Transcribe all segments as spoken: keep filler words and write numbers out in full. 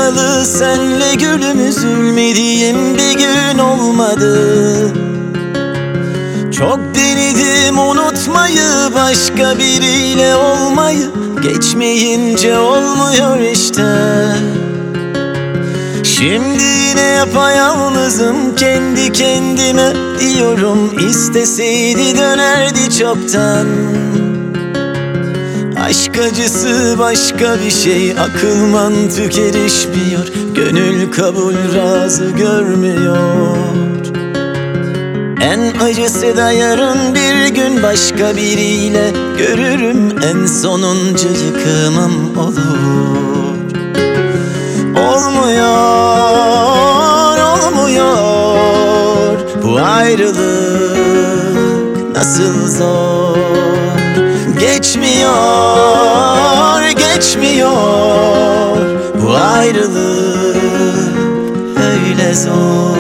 Buluşalı senle gülüm, üzülmediğim bir gün olmadı. Çok denedim unutmayı, başka biriyle olmayı, geçmeyince olmuyor işte. Şimdi yine yapayalnızım, kendi kendime diyorum, isteseydi dönerdi çoktan. Aşk acısı başka bir şey, akıl mantık erişmiyor, gönül kabul razı görmüyor. En acısı da yarın bir gün başka biriyle görürüm, en sonuncu yıkımım olur. Olmuyor, olmuyor bu ayrılık nasıl zor. Geçmiyor, geçmiyor bu ayrılık öyle zor.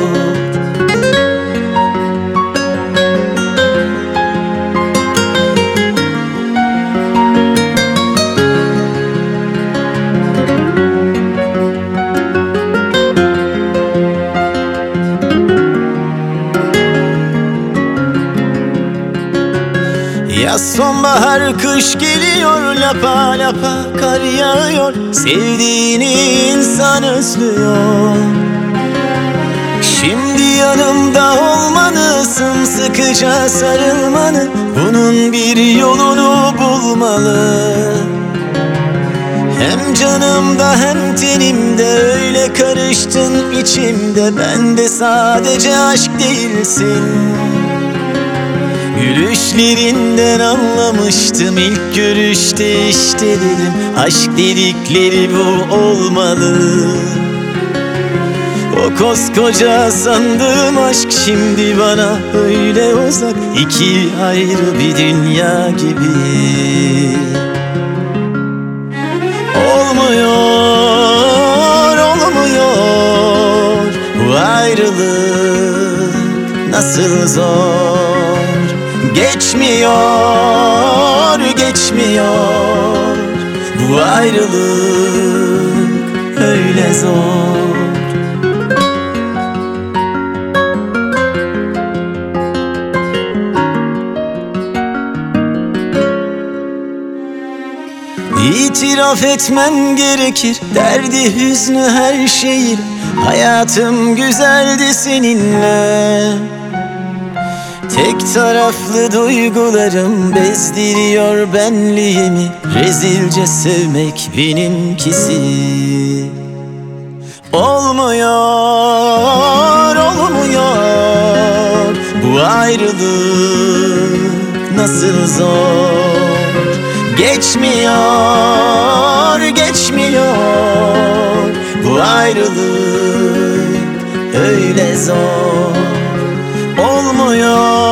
Yaz, sonbahar, kış geliyor, lapa lapa kar yağıyor, sevdiğini insan özlüyor. Şimdi yanımda olmanı, sımsıkıca sarılmanı, bunun bir yolunu bulmalı. Hem canımda hem tenimde öyle karıştın içimde, ben de sadece aşk değilsin. Gülüşlerinden anlamıştım ilk görüşte, işte dedim, aşk dedikleri bu olmalı. O koskoca sandığım aşk şimdi bana öyle uzak, iki ayrı bir dünya gibi. Olmuyor, olmuyor bu ayrılık nasıl zor. Geçmiyor, geçmiyor bu ayrılık öyle zor. İtiraf etmem gerekir, derdi hüznü her şeyi, hayatım güzeldi seninle. Tek taraflı duygularım bezdiriyor benliğimi, rezilce sevmek benimkisi. Olmuyor, olmuyor bu ayrılık nasıl zor. Geçmiyor, geçmiyor bu ayrılık öyle zor. Olmuyor,